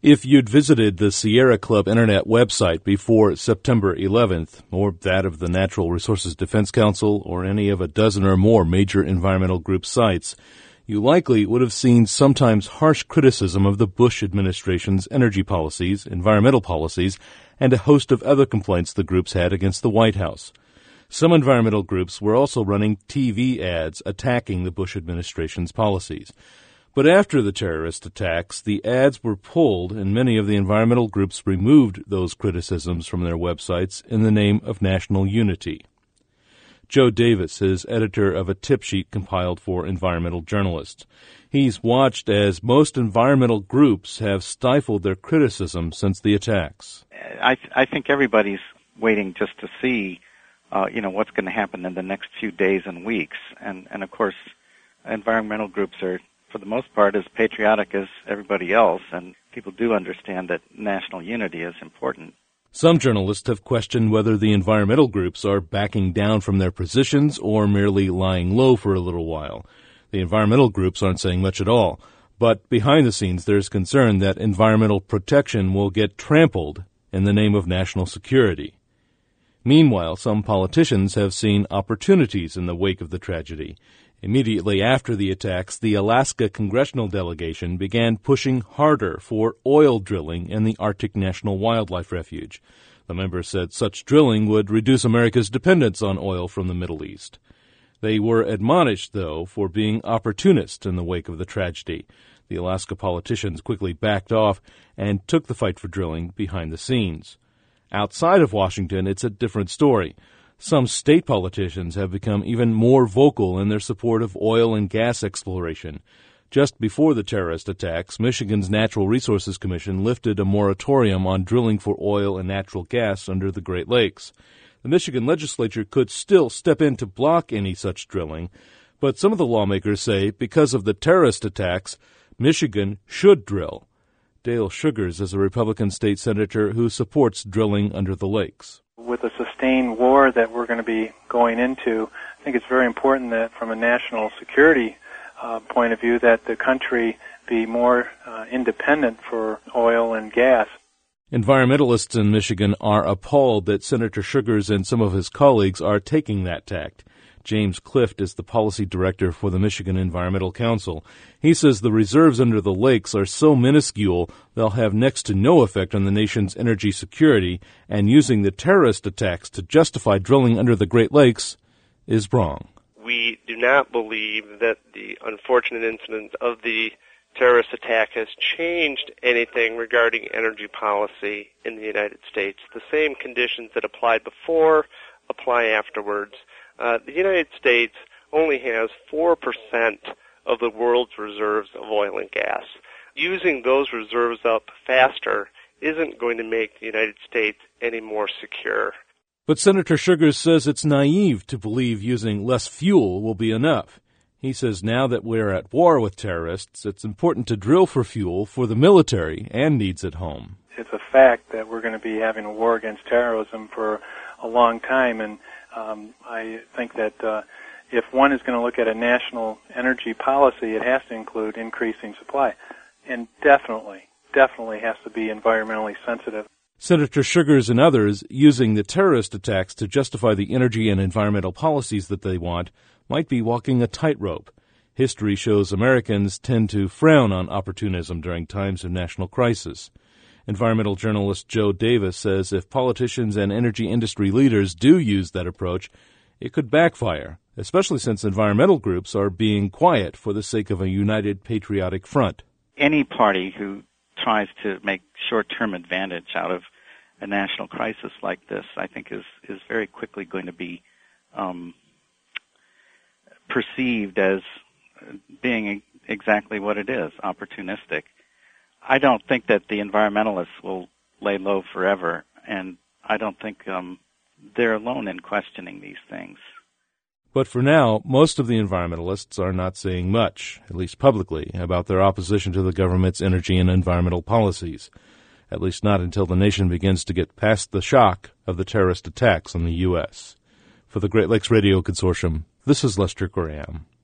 If you'd visited the Sierra Club Internet website before September 11th, or that of the Natural Resources Defense Council, or any of a dozen or more major environmental group sites, you likely would have seen sometimes harsh criticism of the Bush administration's energy policies, environmental policies, and a host of other complaints the groups had against the White House. Some environmental groups were also running TV ads attacking the Bush administration's policies. But after the terrorist attacks, the ads were pulled and many of the environmental groups removed those criticisms from their websites in the name of national unity. Joe Davis is editor of a tip sheet compiled for environmental journalists. He's watched as most environmental groups have stifled their criticism since the attacks. I think everybody's waiting just to see, what's going to happen in the next few days and weeks. And of course, environmental groups are, for the most part, as patriotic as everybody else, and people do understand that national unity is important. Some journalists have questioned whether the environmental groups are backing down from their positions or merely lying low for a little while. The environmental groups aren't saying much at all, but behind the scenes there's concern that environmental protection will get trampled in the name of national security. Meanwhile, some politicians have seen opportunities in the wake of the tragedy. Immediately after the attacks, the Alaska congressional delegation began pushing harder for oil drilling in the Arctic National Wildlife Refuge. The members said such drilling would reduce America's dependence on oil from the Middle East. They were admonished, though, for being opportunist in the wake of the tragedy. The Alaska politicians quickly backed off and took the fight for drilling behind the scenes. Outside of Washington, it's a different story. Some state politicians have become even more vocal in their support of oil and gas exploration. Just before the terrorist attacks, Michigan's Natural Resources Commission lifted a moratorium on drilling for oil and natural gas under the Great Lakes. The Michigan legislature could still step in to block any such drilling, but some of the lawmakers say because of the terrorist attacks, Michigan should drill. Dale Sugars is a Republican state senator who supports drilling under the lakes. With a sustained war that we're going to be going into, I think it's very important that from a national security point of view that the country be more independent for oil and gas. Environmentalists in Michigan are appalled that Senator Sugars and some of his colleagues are taking that tact. James Clift is the policy director for the Michigan Environmental Council. He says the reserves under the lakes are so minuscule they'll have next to no effect on the nation's energy security, and using the terrorist attacks to justify drilling under the Great Lakes is wrong. We do not believe that the unfortunate incident of the terrorist attack has changed anything regarding energy policy in the United States. The same conditions that applied before apply afterwards. The United States only has 4% of the world's reserves of oil and gas. Using those reserves up faster isn't going to make the United States any more secure. But Senator Sugars says it's naive to believe using less fuel will be enough. He says now that we're at war with terrorists, it's important to drill for fuel for the military and needs at home. It's a fact that we're going to be having a war against terrorism for a long time, and I think that if one is going to look at a national energy policy, it has to include increasing supply, and definitely has to be environmentally sensitive. Senator Sugars and others, using the terrorist attacks to justify the energy and environmental policies that they want, might be walking a tightrope. History shows Americans tend to frown on opportunism during times of national crisis. Environmental journalist Joe Davis says if politicians and energy industry leaders do use that approach, it could backfire, especially since environmental groups are being quiet for the sake of a united patriotic front. Any party who tries to make short-term advantage out of a national crisis like this, I think, is very quickly going to be perceived as being exactly what it is, opportunistic. I don't think that the environmentalists will lay low forever, and I don't think they're alone in questioning these things. But for now, most of the environmentalists are not saying much, at least publicly, about their opposition to the government's energy and environmental policies, at least not until the nation begins to get past the shock of the terrorist attacks on the U.S. For the Great Lakes Radio Consortium, this is Lester Graham.